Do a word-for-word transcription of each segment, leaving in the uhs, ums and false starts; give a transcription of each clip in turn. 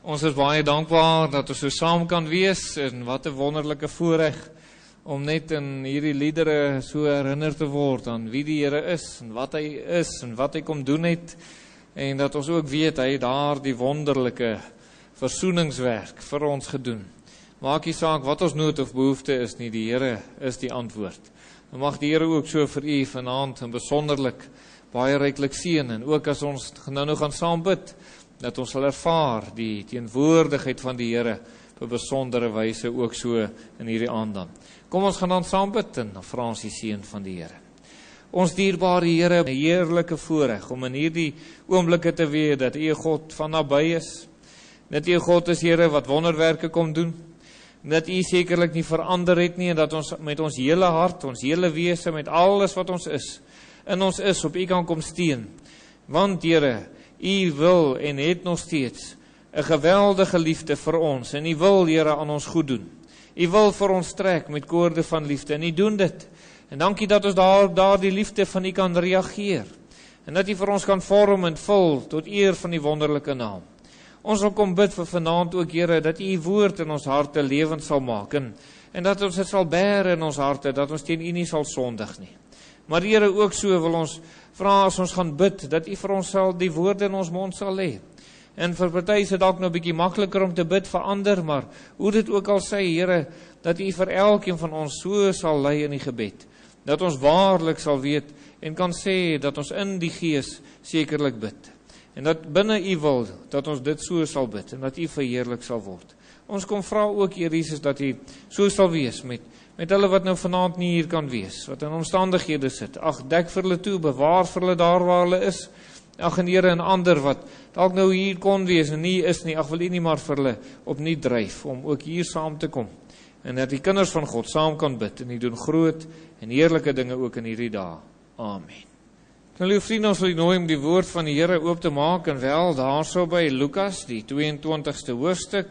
Ons is baie dankbaar dat ons so saam kan wees en wat 'n wonderlike voorreg om net in hierdie liedere so herinner te word aan wie die Here is en wat hy is en wat hy kom doen het en dat ons ook weet hy het daar die wonderlike versoeningswerk vir ons gedoen. Maak nie saak wat ons nood of behoefte is nie, die Here is die antwoord. En mag die Here ook so vir u vanaand en besonderlik baie ryklik seën en ook as ons nou nou gaan saam bid, dat ons sal ervaar die teenwoordigheid van die Here op 'n besondere wyse ook so in hierdie aand dan. Kom ons gaan dan saam bid en vra ons die seën van die Here. Ons dierbare Here, 'n heerlike voorreg om in hierdie oomblikke te weet dat U 'n God van naby is. Dat U 'n God is, Here, wat wonderwerke kom doen. Dat U sekerlik nie verander het nie en dat ons met ons hele hart, ons hele wese, met alles wat ons is, in ons is op U kan kom steun. Want Here, U wil en het nog steeds 'n geweldige liefde vir ons en U wil, Here, aan ons goed doen. U wil vir ons trek met koorde van liefde en U doen dit. En dankie dat ons daar daar die liefde van U kan reageer en dat U vir ons kan vorm en vul tot eer van die wonderlike naam. Ons wil kom bid vir vanaand ook, Here, dat U woord in ons harte lewend sal maak en, en dat ons dit sal bære in ons harte, dat ons teen U nie sal sondig nie. Maar Here, ook so wil ons vra as ons gaan bid, dat U vir ons sal die woorde in ons mond sal lê. En vir party is dit dalk nou 'n bietjie makliker om te bid vir ander, maar hoe dit ook al sê, Here, dat U vir elkeen van ons so sal lei in die gebed. Dat ons waarlik sal weet en kan sê dat ons in die Gees sekerlik bid. En dat binne U wil, dat ons dit so sal bid en dat U verheerlik sal word. Ons kom vra ook, Here Jesus, dat U so sal wees met met hulle wat nou vanaand nie hier kan wees, wat in omstandighede sit. Ag, dek vir hulle toe, bewaar vir hulle daar waar hulle is. Ag, en Here, en ander wat dalk nou hier kon wees en nie is nie, ag, wil U nie maar vir hulle opnuut dryf om ook hier saam te kom. En dat die kinders van God saam kan bid en U doen groot en heerlike dinge ook in hierdie dae. Amen. Nou, lieve vriende, ons wil nooi om die woord van die Here oop te maak en wel daarso by Lukas, die twee-en-twintigste hoofstuk.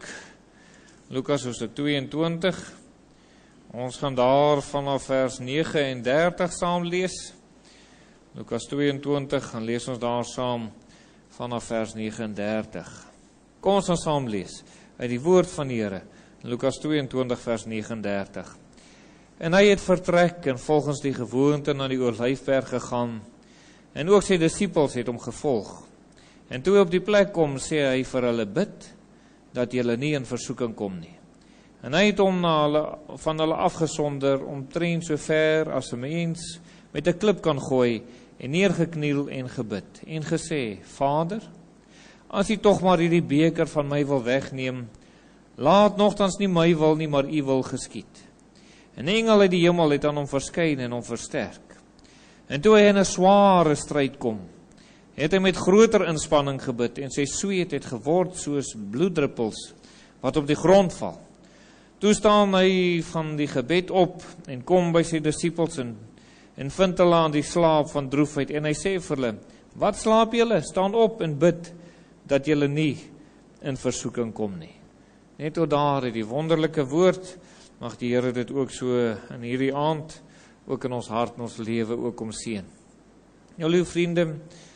Lukas hoofstuk twee-en-twintig. Ons gaan daar vanaf vers nege en dertig saam lees. Lukas twee-en-twintig, gaan lees ons daar saam vanaf vers nege en dertig. Kom ons gaan saam lees uit die woord van die Here. Lukas twee-en-twintig vers nege en dertig. En hy het vertrek en volgens die gewoonte na die Olyfberg gegaan. En ook sy disippels het hom gevolg. En toe hy op die plek kom, sê hy vir hulle, bid, dat julle nie in versoeking kom nie. En hy het hom na hulle, van hulle afgesonder, omtrent so ver as 'n mens met 'n klip kan gooi, en neergekniel en gebid, en gesê, Vader, as U tog maar hierdie beker van my wil wegneem, laat nogtans nie my wil nie, maar U wil geskied. En 'n engel uit die hemel het aan hom verskyn en hom versterk. En toe hy in 'n sware stryd kom, het hy met groter inspanning gebid, en sy sweet het geword soos bloeddruppels wat op die grond val. Toe staan hy van die gebed op en kom by sy disippels en, en vind hulle aan die slaap van droefheid. En hy sê vir hulle, wat slaap julle? Staan op en bid, dat julle nie in versoeking kom nie. Net tot daar het die wonderlike woord, mag die Here dit ook so in hierdie aand, ook in ons hart en ons lewe ook om seën. Nou, lieve vriende,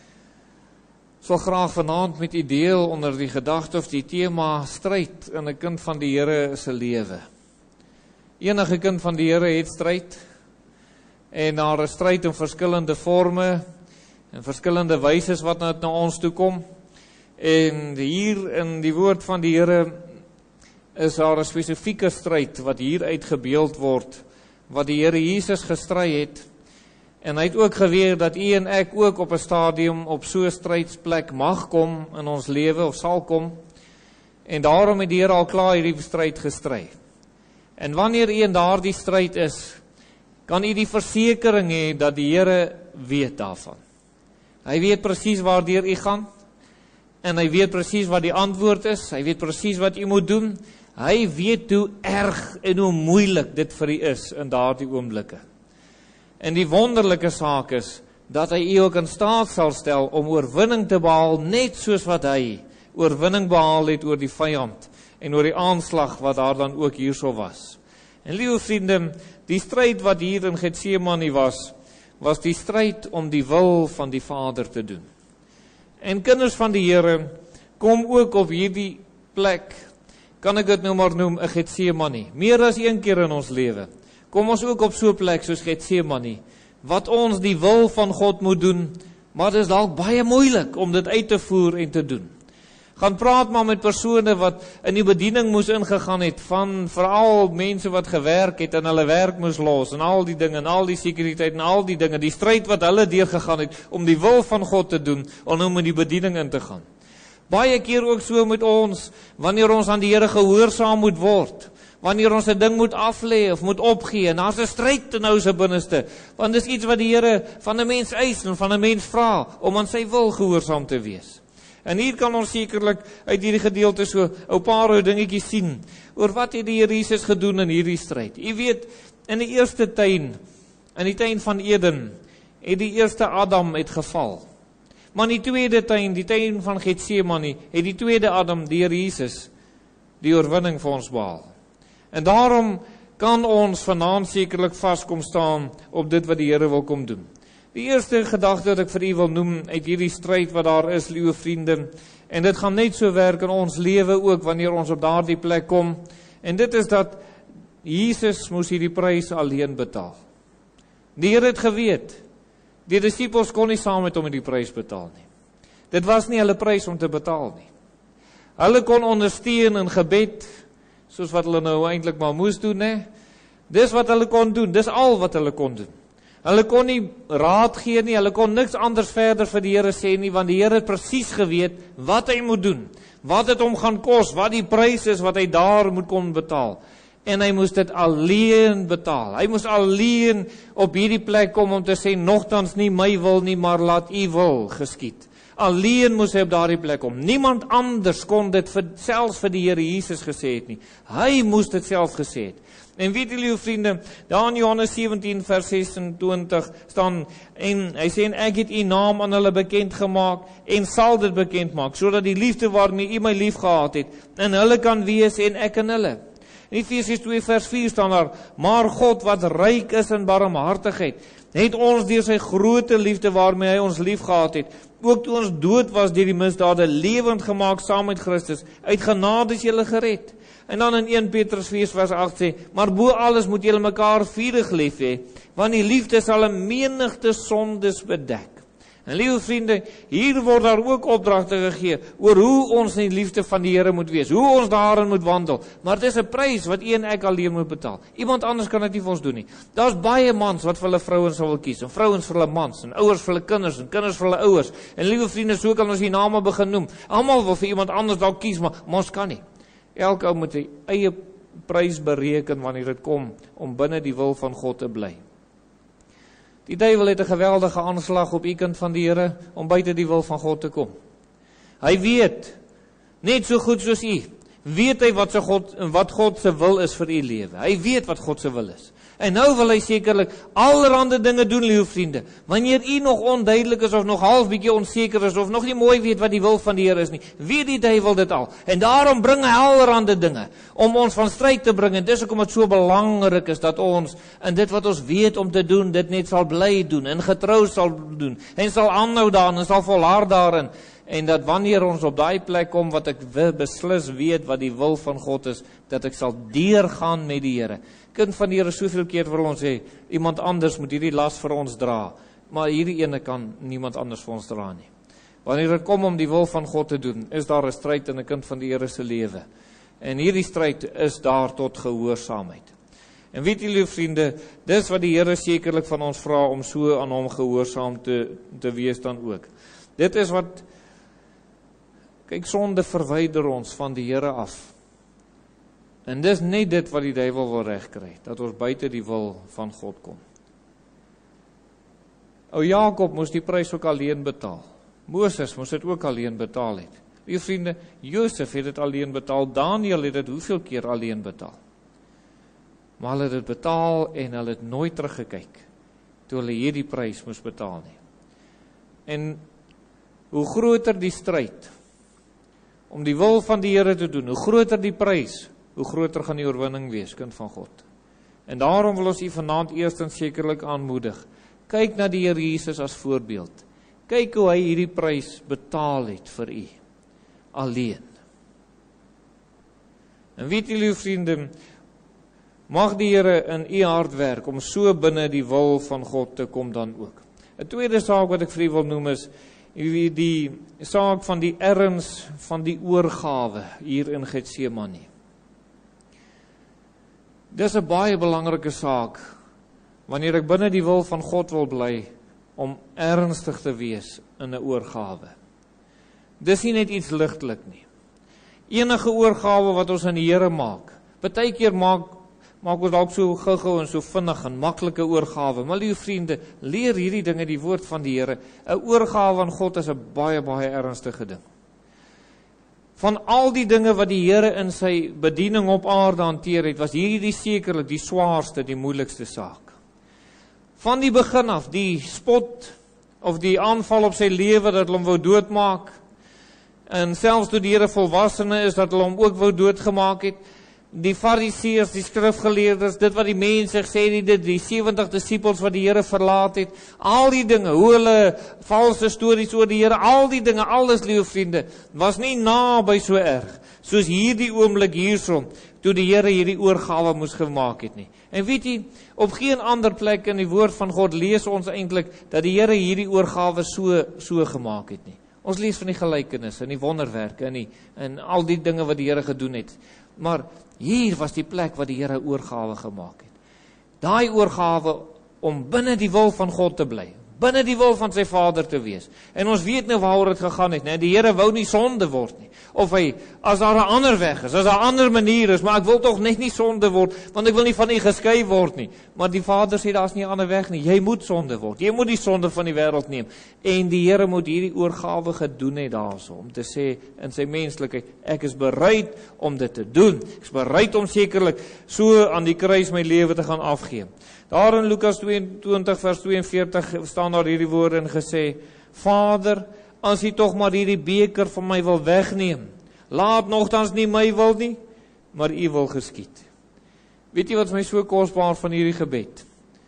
sal graag vanaand met u deel onder die gedagte of die tema stryd in 'n kind van die Here se lewe. Enige kind van die Here het stryd en daar is stryd in verskillende forme en verskillende wyse wat nou na ons toe kom. En hier in die woord van die Here is daar 'n spesifieke stryd wat hier uitgebeeld word, wat die Here Jesus gestry het. En hy het ook geweet dat u en ek ook op 'n stadium op so 'n strydsplek mag kom in ons lewe of sal kom. En daarom het die Here al klaar hierdie stryd gestry. En wanneer u in daardie stryd is, kan u die versekering hê dat die Here weet daarvan. Hy weet presies waardeur u gaan en hy weet presies wat die antwoord is. Hy weet presies wat u moet doen. Hy weet hoe erg en hoe moeilik dit vir u is in daardie oomblikke. En die wonderlike saak is, dat hy u ook in staat sal stel om oorwinning te behaal, net soos wat hy oorwinning behaal het oor die vyand, en oor die aanslag wat daar dan ook hierso was. En lieve vriende, die stryd wat hier in Getsemane was, was die stryd om die wil van die Vader te doen. En kinders van die Here, kom ook op hierdie plek, kan ek dit nou maar noem, 'n Getsemane. Meer as een keer in ons lewe. Kom ons ook op so 'n plek soos Getsemane, wat ons die wil van God moet doen, maar dit is dalk baie moeilik om dit uit te voer en te doen. Gaan praat maar met persone wat in die bediening moes ingegaan het, van veral mense wat gewerk het en hulle werk moes los, en al die dinge, en al die sekuriteit, en al die dinge, die stryd wat hulle deurgegaan het, om die wil van God te doen, en om in die bediening in te gaan. Baie keer ook so met ons, wanneer ons aan die Here gehoorsaam moet word, wanneer ons 'n ding moet aflê of moet opgee, en daar's 'n stryd in ons binneste, want dis iets wat die Here van 'n mens eis en van 'n mens vra, om aan sy wil gehoorsaam te wees. En hier kan ons sekerlik uit hierdie gedeelte so 'n paar ou dingetjies sien, oor wat het die Here Jesus gedoen in hierdie stryd. Jy weet, in die eerste tuin, in die tuin van Eden, het die eerste Adam het geval. Maar in die tweede tuin, die tuin van Getsemane, het die tweede Adam, die Here Jesus, die oorwinning vir ons behaal. En daarom kan ons vanaand sekerlik vas kom staan op dit wat die Here wil kom doen. Die eerste gedagte wat ek vir u wil noem uit hierdie stryd wat daar is, liewe vriende, en dit gaan net so werk in ons lewe ook wanneer ons op daardie plek kom, en dit is dat Jesus moes hierdie prys alleen betaal. Die Here het geweet, die disippels kon nie saam met hom die prys betaal nie. Dit was nie hulle prys om te betaal nie. Hulle kon ondersteun in gebed, soos wat hulle nou eintlik maar moes doen, né? Dis wat hulle kon doen, dis al wat hulle kon doen. Hulle kon nie raad gee nie, hulle kon niks anders verder vir die Here sê nie, want die Here het presies geweet wat hy moet doen, wat dit hom gaan kos, wat die prys is wat hy daar moet kon betaal. En hy moes dit alleen betaal. Hy moes alleen op hierdie plek kom om te sê, nogtans nie my wil nie, maar laat u wil geskied. Alleen moes hy op daardie plek kom. Niemand anders kon dit vir, selfs vir die Here Jesus gesê het nie. Hy moes dit self gesê het. En weet julle, vriende, daar in Johannes sewentien vers sesentwintig staan, en hy sê, en ek het u naam aan hulle bekend gemaak, en sal dit bekend maak, sodat die liefde waarmee u my lief gehad het, in hulle kan wees, en ek in hulle. In Efesiërs twee vers vier staan daar, maar God wat ryk is in barmhartigheid, het ons deur sy groote liefde waarmee hy ons lief gehad het, ook toe ons dood was deur die misdade, lewend gemaak saam met Christus, uit genade is julle gered. En dan in eerste Petrus vier vers agt sê, maar bo alles moet julle mekaar vurig lief hê, want die liefde sal 'n menigte sondes bedek. En liewe vriende, hier word daar ook opdragte gegee oor hoe ons in die liefde van die Here moet wees, hoe ons daarin moet wandel. Maar dit is 'n prys wat u en ek alleen moet betaal. Iemand anders kan dit nie vir ons doen nie. Daar's baie mans wat vir hulle vrouens sal wil kies, en vrouens vir hulle mans, en ouers vir hulle kinders, en kinders vir hulle ouers. En liewe vriende, so kan ons die name begin noem. Almal wil vir iemand anders dalk kies, maar, maar ons kan nie. Elke ou moet sy eie prys bereken wanneer dit kom om binne die wil van God te bly. Die duiwel het 'n geweldige aanslag op u kind van die Here om buite die wil van God te kom. Hy weet, net so goed soos u, weet hy wat, God, wat God se wil is vir u lewe. Hy weet wat God se wil is. En nou wil hy sekerlik allerhande dinge doen, liewe vriende. Wanneer u nog onduidelik is of nog half bietjie onseker is of nog nie mooi weet wat die wil van die Here is nie, weet die duiwel dit al. En daarom bring hy allerhande dinge om ons van stryd te bring. En dis hoekom dit so belangrik is dat ons in dit wat ons weet om te doen, dit net sal bly doen en getrou sal doen en sal aanhou daarin en sal volhard daarin. En dat wanneer ons op daai plek kom wat ek beslis weet wat die wil van God is, dat ek sal deurgaan met die Here. Kind van die Here, soveel keer wil ons sê, iemand anders moet hierdie las vir ons dra, maar hierdie ene kan niemand anders vir ons dra nie. Wanneer dit kom om die wil van God te doen, is daar 'n stryd in 'n kind van die Here se lewe. En hierdie stryd is daar tot gehoorsaamheid. En weet julle, vriende, dis wat die Here sekerlik van ons vra om so aan hom gehoorsaam te, te wees dan ook. Dit is wat, kyk, sonde verwyder ons van die Here af. En dis net dit wat die duiwel wil regkry, dat ons buite die wil van God kom. O Jakob moes die prys ook alleen betaal. Moses moes dit ook alleen betaal het. Liewe vriende, Josef het dit alleen betaal, Daniel het dit hoeveel keer alleen betaal. Maar hulle het dit betaal en hulle het nooit teruggekyk toe hulle hierdie prys moes betaal nie. En hoe groter die stryd om die wil van die Here te doen, hoe groter die prys, hoe groter gaan die oorwinning wees, kind van God. En daarom wil ons u vanaand eerstens sekerlik aanmoedig. Kyk na die Here Jesus as voorbeeld. Kyk hoe hy hierdie prys betaal het vir u. Alleen. En weet julle vriende, mag die Here in u hart werk om so binne die wil van God te kom dan ook. 'n Tweede saak wat ek vir u wil noem is die, die saak van die erns van die oorgawe hier in Getsemane. Dis 'n baie belangrike saak wanneer ek binne die wil van God wil bly om ernstig te wees in 'n oorgawe. Dis nie net iets ligtelik nie. Enige oorgawe wat ons aan die Here maak, partykeer maak maak ons dalk so gou-gou en so vinnig en maklike oorgawe, maar liewe vriende, leer hierdie dinge die woord van die Here. 'n Oorgawe aan God is 'n baie baie ernstige ding. Van al die dinge wat die Here in sy bediening op aarde hanteer het, was hierdie sekerlik die swaarste, die moeilikste saak. Van die begin af, die spot of die aanval op sy lewe dat hulle hom wou doodmaak, en selfs toe die Here volwassene is dat hulle hom ook wou doodgemaak het, die fariseërs, die skrifgeleerdes, dit wat die mense gesê het, dit die sewentig disippels wat die Here verlaat het, al die dinge, hoe hulle valse stories oor die Here, al die dinge, alles, liewe vriende, was nie naby so erg, soos hierdie oomblik hierson, toe die Here hierdie oorgawe moes gemaak het nie. En weet jy, op geen ander plek in die woord van God lees ons eintlik dat die Here hierdie oorgawe so, so gemaak het nie. Ons lees van die gelykenisse en die wonderwerke en, die, en al die dinge wat die Here gedoen het. Maar hier was die plek waar die Here oorgawe gemaak het. Daai oorgawe om binne die wil van God te bly, binne die wil van sy Vader te wees. En ons weet nou waaroor dit gegaan het, né? Die Here wou nie sonde word nie. Of hy, as daar 'n ander weg is, as daar 'n ander manier is, maar ek wil tog net nie sonde word, want ek wil nie van u geskei word nie. Maar die Vader sê daar's nie 'n ander weg nie. Jy moet sonde word. Jy moet die sonde van die wêreld neem. En die Here moet hierdie oorgawe gedoen het daarso om te sê in sy menslikheid, ek is bereid om dit te doen. Ek is bereid om sekerlik so aan die kruis my lewe te gaan afgee. Daar in Lukas tweeëntwintig vers tweeënveertig staan daar hierdie woorde en gesê: Vader, as u tog maar hierdie beker van my wil wegneem, laat nogtans nie my wil nie, maar u wil geskied. Weet jy wat is my so kosbaar van hierdie gebed?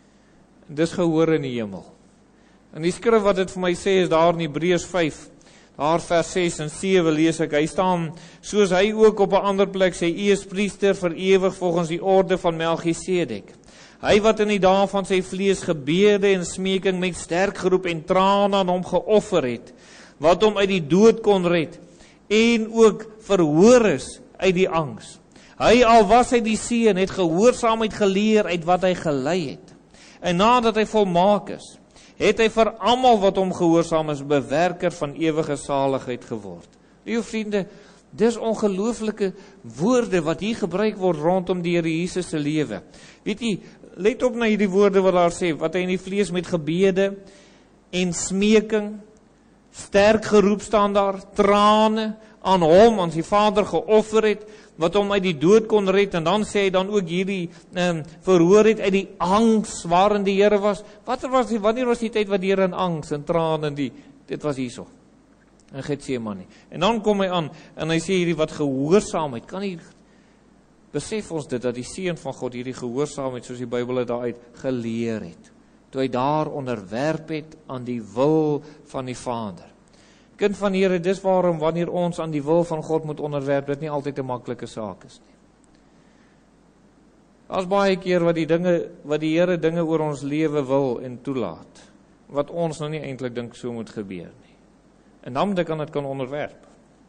Dis gehoor in die hemel. En die skrif wat dit vir my sê is daar in Hebreërs vyf, daar vers ses en sewe lees ek, hy staan, soos hy ook op 'n ander plek sê, u is priester vir ewig volgens die orde van Melchisedek. Hy wat in die dae van sy vlees gebede en smeking met sterk geroep en trane aan hom geoffer het, wat hom uit die dood kon red, en ook verhoor is uit die angs. Hy al was hy die seun, het gehoorsaamheid geleer uit wat hy gelei het. En nadat hy volmaak is, het hy vir almal wat hom gehoorsaam is, bewerker van ewige saligheid geword. Liewe vriende, dis ongelooflike woorde wat hier gebruik word rondom die Here Jesus se lewe. Weet jy, let op na hierdie woorde wat daar sê, wat hy in die vlees met gebede en smeking, sterk geroep staan daar, trane aan hom, aan sy Vader geoffer het, wat hom uit die dood kon red, en dan sê hy dan ook hierdie um, verhoor het uit die angs waarin die Here was. Wat was die, wanneer was die tyd wat die Here in angs en trane en die, dit was hierso, in Getsemane. En dan kom hy aan, en hy sê hierdie wat gehoorsaamheid, kan nie, besef ons dit, dat die Seun van God hierdie gehoorsaamheid, soos die Bybel het daaruit geleer het, toe hy daar onderwerp het aan die wil van die Vader. Kind van die Here, dis waarom wanneer ons aan die wil van God moet onderwerp, dit nie altyd 'n maklike saak is nie. Daar's baie keer wat die dinge, wat die Here dinge oor ons lewe wil en toelaat, wat ons nou nie eintlik dink so moet gebeur nie. En dan moet ek aan dit kan onderwerp.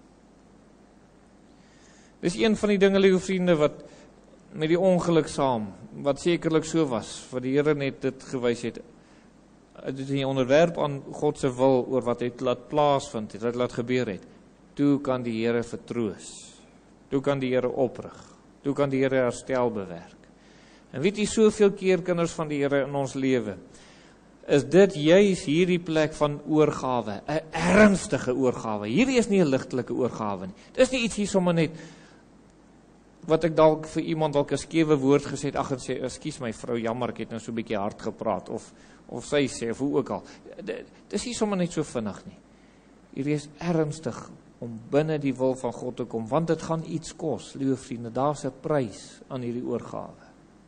Dis een van die dinge, liewe vriende, wat met die ongeluk saam, wat sekerlik so was, wat die Here net dit gewys het, dit is 'n onderwerp aan God se wil oor wat hy laat plaasvind het, wat laat gebeur het. Toe kan die Here vertroos. Toe kan die Here oprig. Toe kan die Here herstel bewerk. En weet jy, soveel keer kinders van die Here in ons lewe, is dit juis hierdie plek van oorgawe, 'n ernstige oorgawe. Hierdie is nie 'n ligtelike oorgawe nie. Dis nie iets hier sommer net wat ek dalk vir iemand dalk 'n skewe woord gesê het, ag en sê, ekskuus my vrou, jammer, ek het nou so 'n bietjie hard gepraat, of of sy sê, of hoe ook al. Dis nie sommer net so vinnig nie. Hierdie is ernstig om binne die wil van God te kom, want dit gaan iets kos, liewe vriende, daar's 'n prys aan hierdie oorgawe.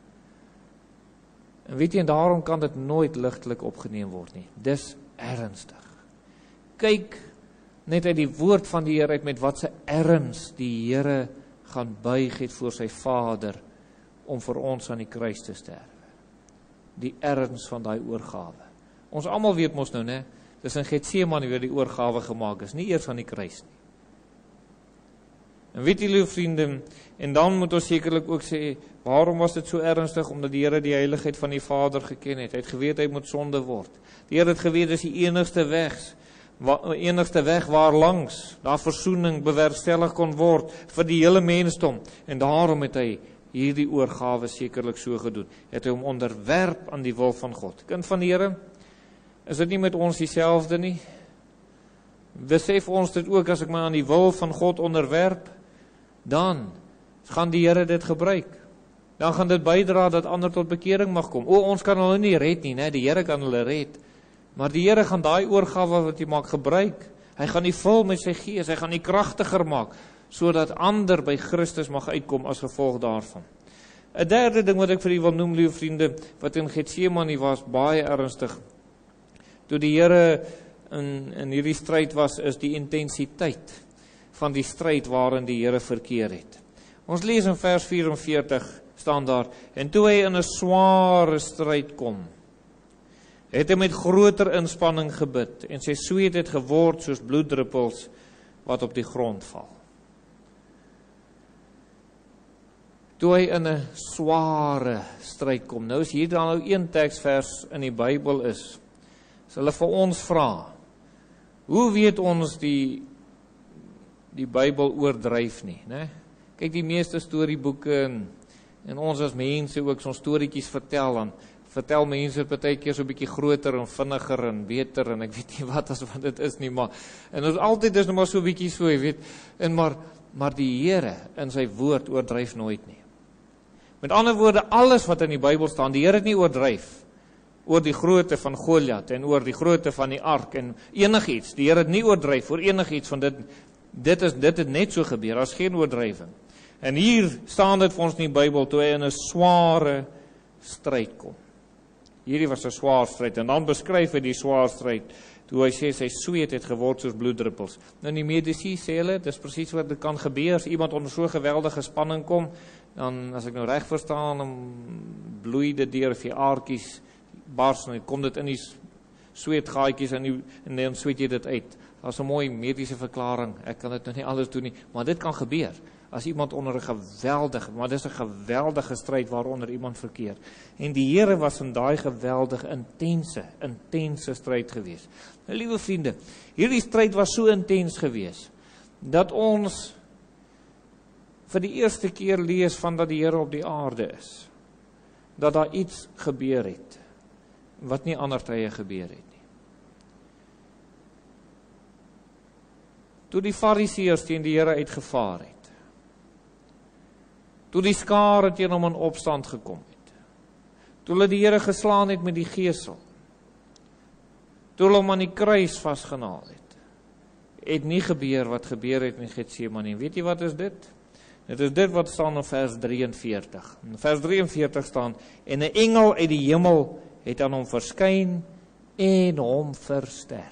En weet jy, en daarom kan dit nooit ligtelik opgeneem word nie. Dis ernstig. Kyk net uit die woord van die Here uit met wat se erns die Here gaan buig het voor sy Vader om vir ons aan die kruis te sterwe. Die erns van daai oorgawe. Ons almal weet mos nou, né? Dis in Getsemane waar die oorgawe gemaak is, nie eers aan die kruis nie. En weet julle, vriende, en dan moet ons sekerlik ook sê, waarom was dit so ernstig? Omdat die Here die heiligheid van die Vader geken het. Hy het geweet hy moet sonde word. Die Here het geweet dis die enigste weg, enigste weg waar langs daar versoening bewerkstellig kon word vir die hele mensdom. En daarom het hy hierdie oorgawe sekerlik so gedoen. Het hy hom onderwerp aan die wil van God. Kind van die Here, is dit nie met ons dieselfde nie? Besef ons dit ook, as ek my aan die wil van God onderwerp, dan gaan die Here dit gebruik. Dan gaan dit bydra dat ander tot bekering mag kom. O, ons kan hulle nie red nie, né? Die Here kan hulle red. Maar die Here gaan daai oorgawe wat hy maak gebruik. Hy gaan die vul met sy gees, hy gaan die kragtiger maak, sodat ander by Christus mag uitkom as gevolg daarvan. 'n Derde ding wat ek vir u wil noem, liewe vriende, wat in Getsemane was, baie ernstig. Toe die Here in, in hierdie stryd was, is die intensiteit van die stryd waarin die Here verkeer het. Ons lees in vers vyf-en-veertig, staan daar, en toe hy in 'n sware stryd kom, het hy met groter inspanning gebid, en sy sweet het geword soos bloeddruppels wat op die grond val. Toe hy in 'n sware stryd kom, nou is hier dan nou een teksvers in die Bybel is, as hulle vir ons vra, hoe weet ons die die Bybel oordryf nie, né? Kyk, die meeste storieboeke en, en ons as mense ook so storieetjies vertel, dan vertel mense baie keer so 'n bietjie groter en vinniger en beter en ek weet nie wat as wat dit is nie, maar en ons altyd is nou maar so 'n bietjie so, jy weet, en maar maar die Here in sy woord oordryf nooit nie. Met ander woorde, alles wat in die Bybel staan, die Here het nie oordryf oor die grootte van Goliat en oor die grootte van die ark en enigiets. Die Here het nie oordryf oor enigiets van dit. Dit is dit het net so gebeur, daar's geen oordrywing. En hier staan dit vir ons in die Bybel, toe hy in 'n sware stryd kom. Hierdie was 'n swaar stryd, en dan beskryf hy die swaar stryd, toe hy sê sy sweet het geword soos bloeddruppels. Nou die medici sê hulle, dis presies wat dit kan gebeur, as iemand onder so geweldige spanning kom, dan, as ek nou reg verstaan, dan bloei dit deur of die aartjies bars, en kom dit in die sweetgaatjies, en, die, en dan sweet jy dit uit. Dat is 'n mooi mediese verklaring, ek kan dit nog nie alles doen nie, maar dit kan gebeur, as iemand onder 'n geweldige, maar dis 'n geweldige stryd waaronder iemand verkeer. En die Here was in daai geweldige, intense, intense stryd gewees. Nou, liewe vriende, hierdie stryd was so intens gewees, dat ons vir die eerste keer lees van dat die Here op die aarde is, dat daar iets gebeur het, wat nie ander tye gebeur het nie. Toe die Fariseërs teen die Here uitgevaar het, toe die skare teen hom in opstand gekom het, toe hulle die Here geslaan het met die gesel, toe hulle hom aan die kruis vasgenaal het, het nie gebeur wat gebeur het in Getsemane. Weet jy wat is dit? Dit is dit wat staan in vers drieënveertig. In vers drieënveertig staan, en 'n engel uit die hemel het aan hom verskyn en hom versterk.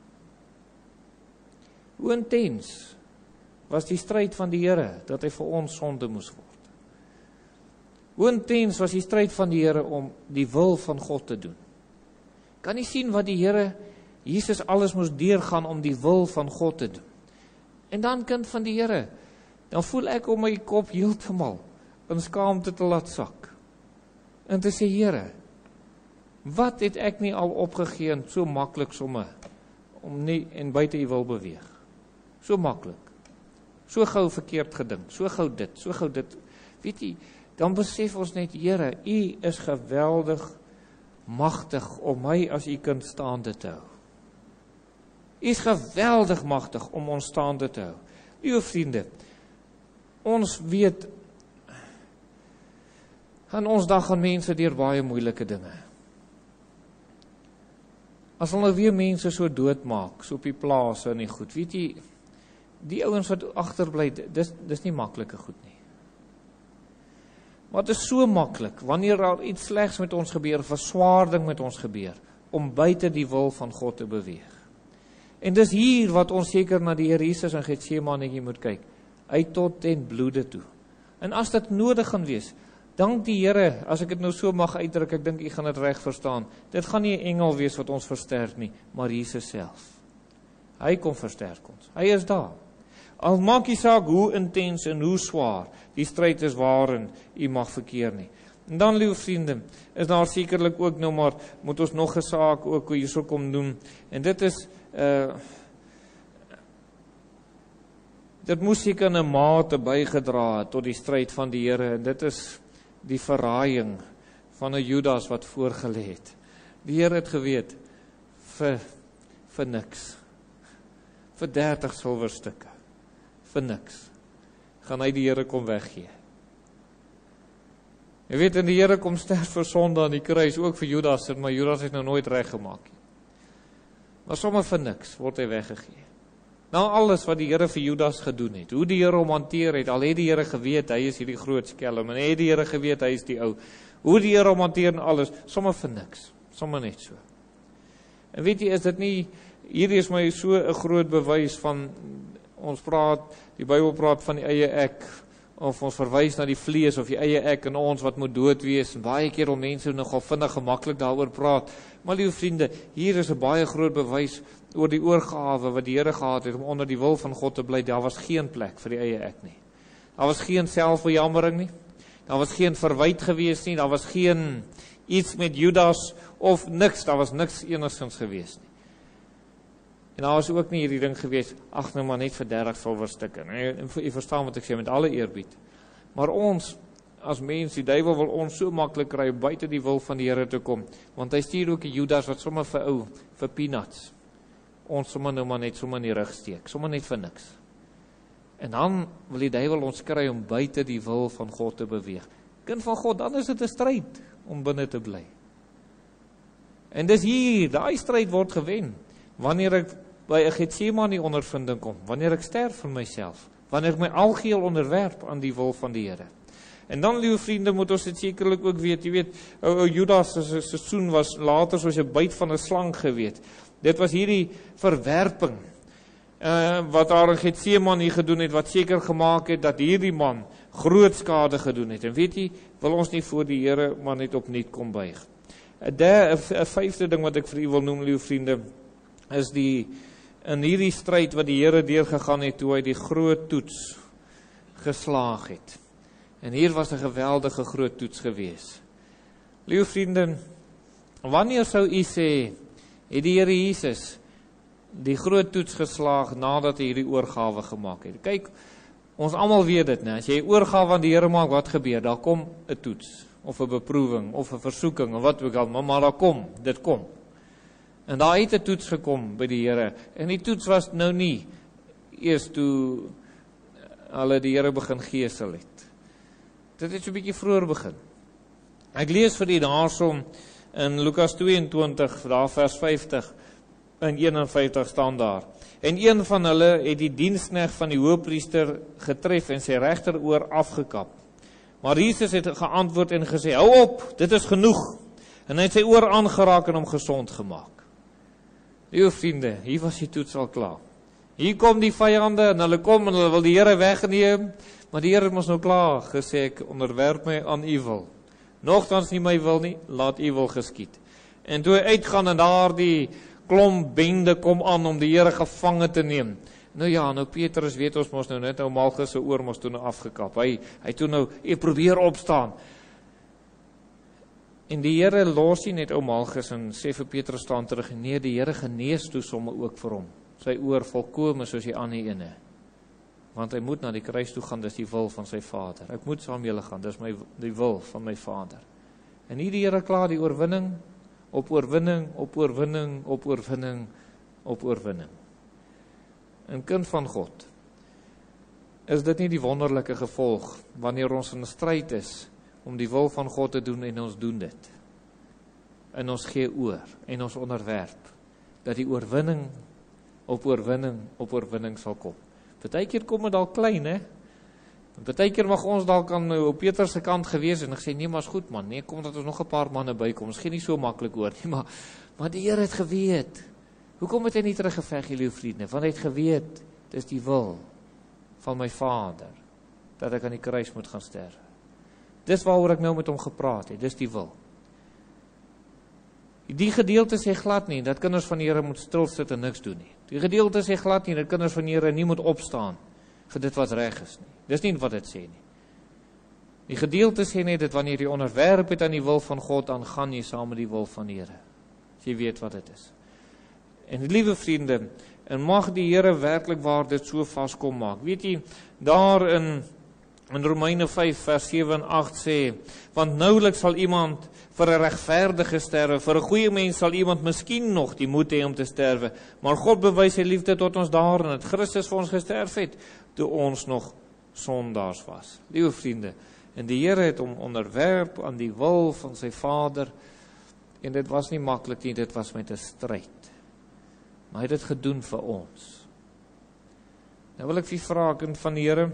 Hoe intens was die stryd van die Here, dat hy vir ons sonde moes word. Hoe intens was die stryd van die Here om die wil van God te doen. Kan jy sien wat die Here, Jesus alles moes deurgaan om die wil van God te doen. En dan, kind van die Here, dan voel ek om my kop heeltemal in skaamte te laat sak. En te sê, Here, wat het ek nie al opgegee en so maklik somme, om nie en buite u wil beweeg. So maklik. So gou verkeerd gedink, so gou dit, so gou dit. Weet jy, dan besef ons net, Here, u is geweldig magtig om my as u kind staande te hou. U is geweldig magtig om ons staande te hou. Uw vriende, ons weet, in ons dag gaan mense deur baie moeilike dinge. As hulle weer mense so doodmaak, so op die plase en die goed, weet jy, die ouens wat agterbly, dis, dis nie maklike goed nie. Maar het is so maklik, wanneer daar iets slegs met ons gebeur, verswaarding met ons gebeur, om buite die wil van God te beweeg. En dis hier wat ons seker na die Here Jesus in Getsemane moet kyk, uit tot ten bloede toe. En as dit nodig gaan wees, dank die Here, as ek dit nou so mag uitdruk, ek dink u gaan dit reg verstaan. Dit gaan nie 'n engel wees wat ons versterk nie, maar Jesus self. Hy kom versterk ons. Hy is daar. Al maak nie saak hoe intens en hoe swaar die stryd is waarin u mag verkeer nie. En dan, liewe vriende, is daar sekerlik ook nou maar, moet ons nog 'n saak ook hierso kom doen. En dit is, uh, dit moes seker in 'n mate bygedra het tot die stryd van die Here. En dit is die verraaiing van 'n Judas wat voorgelê het. Die Here het geweet, vir, vir niks. Vir dertig silwerstukke. Vir niks. Gaan hy die Here kom weggee. Jy weet, en die Here kom sterf vir sonde aan die kruis, ook vir Judas, maar Judas het nou nooit reg gemaak. Maar sommer vir niks word hy weggegee. Nou alles wat die Here vir Judas gedoen het, hoe die Here hom hanteer het, al het die Here geweet, hy is hierdie groot skelm, en het die Here geweet, hy is die ou, hoe die Here hom hanteer en alles, sommer vir niks, sommer net so. En weet jy, is dit nie, hierdie is my so 'n groot bewys van, ons praat, die Bybel praat van die eie ek, of ons verwys na die vlees, of die eie ek in ons wat moet dood wees, en baie keer om mense nogal vinnig gemaklik daaroor praat, maar liewe vriende, hier is 'n baie groot bewys oor die oorgawe wat die Here gehad het, om onder die wil van God te bly. Daar was geen plek vir die eie ek nie. Daar was geen selfbejammering nie, daar was geen verwyd gewees nie, daar was geen iets met Judas, of niks, daar was niks enigstens gewees nie. En daar was ook nie hierdie ding gewees, ag nou maar net vir dertig silwerstukke. En jy verstaan wat ek sê met alle eerbied. Maar ons, as mens, die duiwel wil ons so maklik kry, buite die wil van die Here te kom. Want hy stuur ook die Judas wat sommer vir ou, vir peanuts, ons sommer nou maar net sommer in die rug steek, sommer net vir niks. En dan wil die duiwel ons kry om buite die wil van God te beweeg. Kind van God, dan is dit 'n stryd om binne te bly. En dis hier, daai stryd word gewen, wanneer ek by 'n Getsemane ondervinding kom, wanneer ek sterf vir myself, wanneer ek my algeheel onderwerp aan die wil van die Here. En dan, liewe vriende, moet ons dit sekerlik ook weet, jy weet, ou, ou Judas se seisoen was later soos 'n byt van 'n slang geweet. Dit was hierdie verwerping, uh, wat daar in Getsemane gedoen het, wat seker gemaak het, dat hierdie man groot skade gedoen het. En weet jy, wil ons nie voor die Here maar net opnuut kom buig. 'n Vyfde ding wat ek vir u wil noem, liewe vriende, is die, in hierdie stryd wat die Here deurgegaan het, toe hy die groot toets geslaag het. En hier was 'n geweldige groot toets gewees. Liewe vriende, wanneer sou u sê, het die Here Jesus die groot toets geslaag nadat hy hierdie oorgawe gemaak het? Kyk, ons almal weet dit, né? As jy oorgawe aan die Here maak, wat gebeur? Daar kom 'n toets, of 'n beproewing, of 'n versoeking, of wat ook al, maar daar kom, dit kom. En daar het 'n toets gekom by die Here, en die toets was nou nie eers toe hulle die Here begin geesel het. Dit het so 'n bietjie vroeër begin. Ek lees vir die daarsom in Lukas tweeëntwintig, daar vers vyftig en eenenvyftig staan daar. En een van hulle het die diensknegt van die hoëpriester getref en sy regteroor afgekap. Maar Jesus het geantwoord en gesê, hou op, dit is genoeg. En hy het sy oor aangeraak en hom gesond gemaak. Liewe vriende, hier was die toets al klaar. Hier kom die vyande en hulle kom en hulle wil die Here wegneem, maar die Here het ons nou klaar gesê, ek onderwerp my aan u wil. Nogtans nie my wil nie, laat u wil geskied. En toe hy uitgaan en daar die klomp bende kom aan om die Here gevange te neem. Nou ja, nou Petrus weet ons mos nou net, ou Malchus se oor mos toe nou afgekap. Hy, hy toe nou, hy probeer opstaan. En die Here los nie net ou Malchus en sê vir Petrus staan terug, nee, die Here genees toe somme ook vir hom. Sy oor volkome soos die ander ene. Want hy moet na die kruis toe gaan, dis die wil van sy Vader. Ek moet saam julle gaan, dis my, die wil van my Vader. En hier die Here klaar die oorwinning, op oorwinning, op oorwinning, op oorwinning, op oorwinning. En kind van God, is dit nie die wonderlike gevolg, wanneer ons in 'n stryd is, om die wil van God te doen, en ons doen dit. En ons gee oor, en ons onderwerp, dat die oorwinning, op oorwinning, op oorwinning sal kom. Partykeer kom dit al klein, hè? Partykeer mag ons dalk aan op Petrus se kant gewees en gesê, nee, maar is goed man, nee, kom dat ons nog 'n paar manne bykom, ons gee nie so maklik oor nie, maar, maar die Here het geweet. Hoekom het hy nie teruggeveg, julle vriende? Want hy het geweet, dis die wil van my Vader. dat ek aan die kruis moet gaan sterwe. Dis waaroor ek nou met hom gepraat het, dis die wil. Die gedeelte sê glad nie, dat kinders van die Here moet stil sit en niks doen nie. Die gedeelte sê glad nie, dat kinders van die Here nie moet opstaan vir dit wat reg is nie. Dis nie wat dit sê nie. Die gedeelte sê net dat wanneer jy onderwerp het aan die wil van God, dan gaan jy saam met die wil van die Here. As jy weet wat dit is. En liewe vriende, en mag die Here werklik waar dit so vas kom maak. Weet jy, daar in, in Romeine vyf vers sewe en agt sê, want nouweliks sal iemand vir 'n regverdige sterwe, vir 'n goeie mens sal iemand miskien nog die moed hê om te sterwe, maar God bewys sy liefde tot ons daarin, dat Christus vir ons gesterf het, toe ons nog sondaars was. Liewe vriende, en die Here het hom onderwerp aan die wil van sy Vader, en dit was nie maklik nie, dit was met 'n stryd. Maar hy het dit gedoen vir ons. Nou wil ek vir vra, kind van die Here,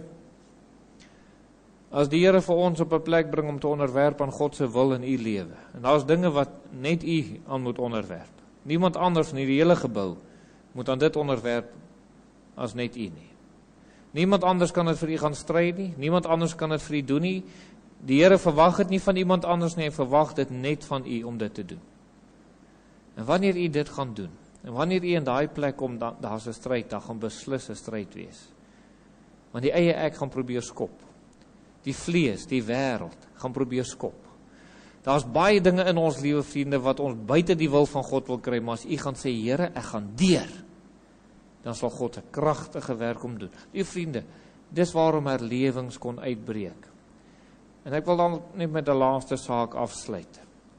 as die Here vir ons op 'n plek bring om te onderwerp aan God se wil in u lewe, en daar is dinge wat net u aan moet onderwerp. Niemand anders in die hele gebou moet aan dit onderwerp as net u nie. Niemand anders kan dit vir u gaan stry nie, niemand anders kan dit vir u doen nie. Die Here verwag dit nie van iemand anders nie, hy verwag dit net van u om dit te doen. En wanneer u dit gaan doen, en wanneer u in daai plek kom, dan daar's 'n stryd, dan gaan beslis 'n stryd wees. Want die eie ek gaan probeer skop. Die vlees, die wêreld, gaan probeer skop. Daar's baie dinge in ons liewe vriende wat ons buite die wil van God wil kry, maar as u gaan sê, Here, ek gaan deur, dan sal God 'n kragtige werk om doen. Liewe vriende, dis waarom herlewings kon uitbreek. En ek wil dan net met 'n laaste saak afsluit.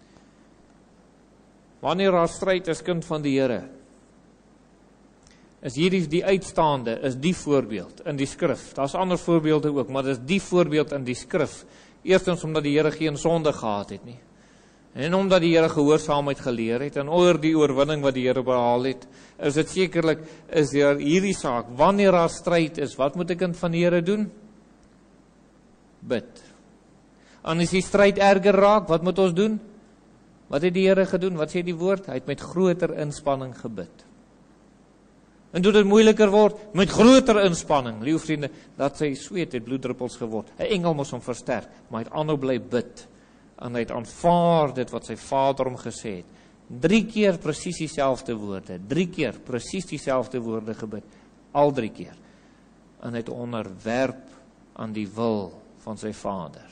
Wanneer daar stryd is, kind van die Here, is hierdie die uitstaande, is die voorbeeld in die skrif. Daar's ander voorbeelde ook, maar dis die voorbeeld in die skrif. Eerstens omdat die Here geen sonde gehad het nie. En omdat die Here gehoorsaamheid geleer het, en oor die oorwinning wat die Here behaal het, is dit sekerlik, is daar hierdie saak, wanneer daar stryd is, wat moet 'n kind van die Here doen? Bid. En as die stryd erger raak, wat moet ons doen? Wat het die Here gedoen? Wat sê die woord? Hy het met groter inspanning gebid. En toe dit moeiliker word, met groter inspanning, liewe vriende, dat sy sweet het bloeddruppels geword. 'n Engel moes hom versterk, maar hy het aanhou bly bid. En hy het aanvaar dit wat sy Vader hom gesê het. Drie keer presies dieselfde woorde, drie keer presies dieselfde woorde gebid, al drie keer. En hy het onderwerp aan die wil van sy Vader.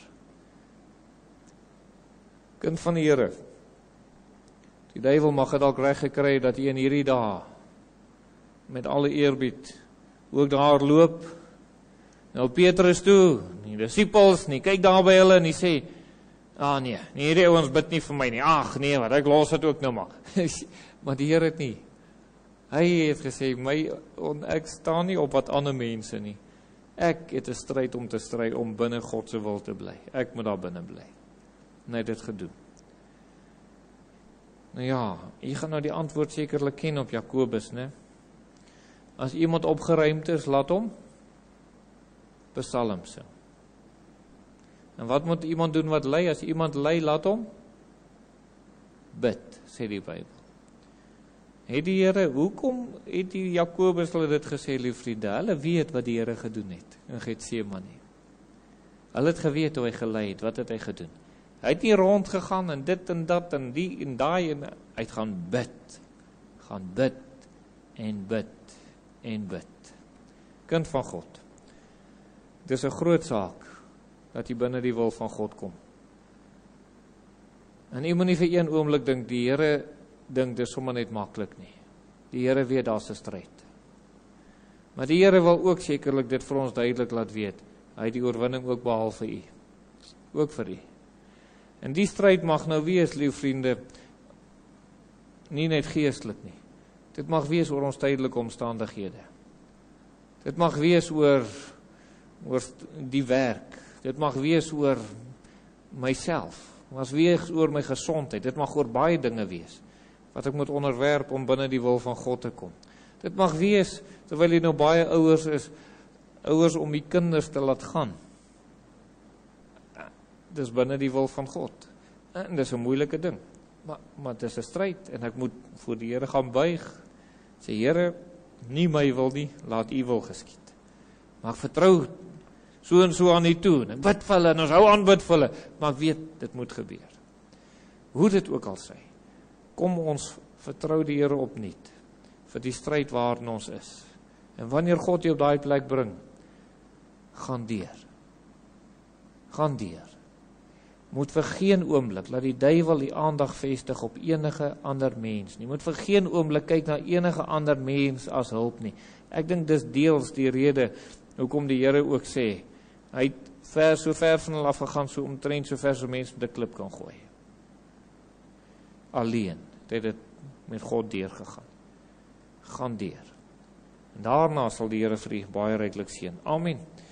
Kind van die Here, die duiwel mag het dalk reg gekry dat hy in hierdie dae met alle eerbied ook daar loop, nou Petrus toe, die disciples, nie kyk daar by hulle en die sê, ah nee, nie hierdie ouens bid nie vir my nie, ag nee, wat ek los het ook nou maar. Maar die Here het nie. Hy het gesê, my, ek staan nie op wat ander mense nie. Ek het 'n stryd om te stry om binne God se wil te bly. Ek moet daar binne bly. En hy het dit gedoen. Nou ja, jy gaan nou die antwoord sekerlik ken op Jakobus, né? As iemand opgeruimd is, laat hom psalm sing. En wat moet iemand doen wat ly? As iemand ly, laat hom bid, sê die Bybel. Het die Here, hoekom het die Jakobus hulle dit gesê, lieve vriende? Hulle weet wat die Here gedoen het in Getsemane. Hulle het geweet hoe hy gelei het, wat het hy gedoen? Hy het nie rondgegaan en dit en dat en die en daai en hy het gaan bid. Gaan bid en bid en bid. Kind van God. Dit is 'n groot saak dat jy binne die wil van God kom. En jy moet nie vir een oomblik dink die Here dink dit is sommer net maklik nie. Die Here weet daar's 'n stryd. Maar die Here wil ook sekerlik dit vir ons duidelik laat weet. Hy het die oorwinning ook behaal vir u. Ook vir u. En die stryd mag nou wees, lieve vriende, nie net geestelik nie. Dit mag wees oor ons tydelike omstandighede. Dit mag wees oor, oor die werk. Dit mag wees oor myself. Dit mag wees oor my gesondheid. Dit mag oor baie dinge wees, wat ek moet onderwerp om binne die wil van God te kom. Dit mag wees, terwyl jy nou baie ouers is, ouers om die kinders te laat gaan. Dis binne die wil van God. En dis 'n moeilike ding. Maar, maar dis 'n stryd, en ek moet voor die Here gaan buig. Sê, Here, nie my wil nie, laat u wil geskied. Maar ek vertrou so en so aan die toe, en ek bid vir hulle, en ons hou aan bid vir hulle, maar ek weet, dit moet gebeur. Hoe dit ook al sê, kom ons vertrou die Here opnuut, vir die stryd waarin ons is. En wanneer God jou op daai plek bring, gaan deur. Gaan deur. Moet vir geen oomblik, laat die duiwel die aandag vestig op enige ander mens nie. Moet vir geen oomblik kyk na enige ander mens as hulp nie. Ek dink dis deels die rede, hoekom die Here ook sê, hy het ver, so ver van hulle afgegaan, so omtrent so ver so mense met 'n klip kan gooi. Alleen, het hy dit met God deurgegaan. Gaan deur. En daarna sal die Here vir u baie ryklik seën. Amen.